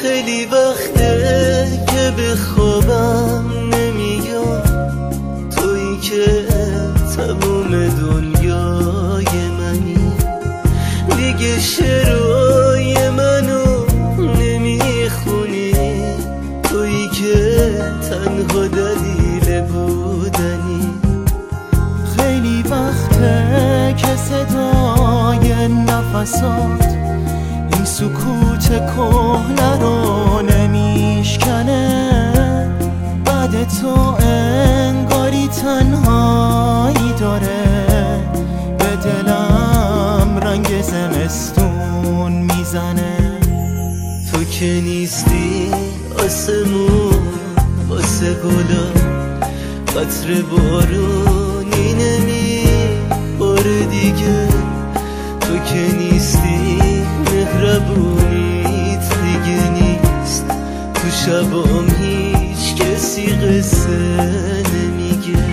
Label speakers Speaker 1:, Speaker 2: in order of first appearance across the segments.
Speaker 1: خیلی وقته که به خوابم نمیام، تویی که تموم دنیای منی. دیگه شعرهای منو نمیخونی، تویی که تنها دلیل بودنی.
Speaker 2: خیلی وقته که صدای نفسات این سکوت کهنه رو نمیشکنه. بعد تو انگاری تنهایی داره، به دلم رنگ زمستون میزنه.
Speaker 1: تو که نیستی آسمون واسه گلا، قطر بارونی نمیباره دیگه. تو که نیستی مهربونیت دیگه نیست، تو شبام هیچ کسی قصه نمیگه.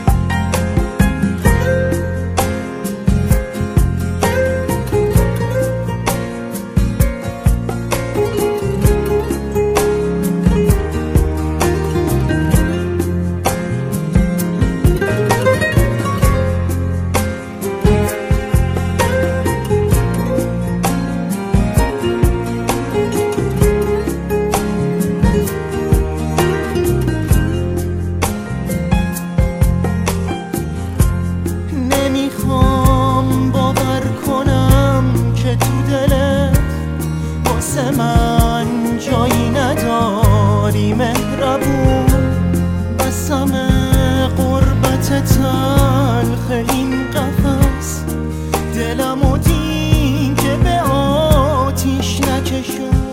Speaker 2: نمیخوام باور کنم که تو دلت واسه من جایی نداری مهربون. بسم قربت تلخ این قفس، دلمو دیگه به آتیش نکشون.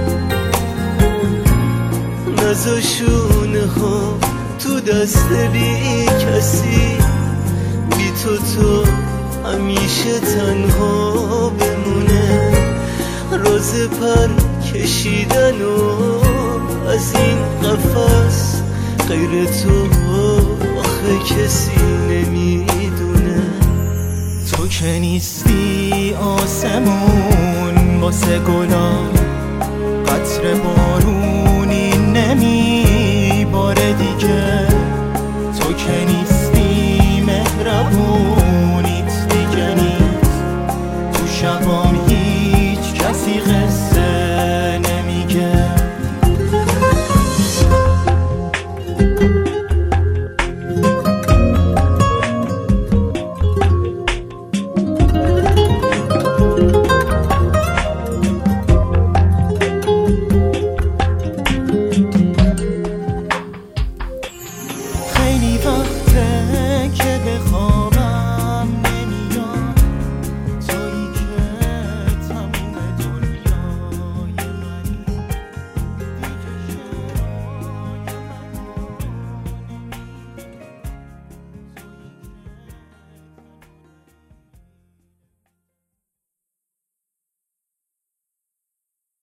Speaker 1: نذاشونه ها تو دست بی کسی، بی تو همیشه تنها بمونه. راز پر کشیدن و از این قفس، غیر تو آخه کسی نمیدونه.
Speaker 2: تو که نیستی آسمون واسه گلا،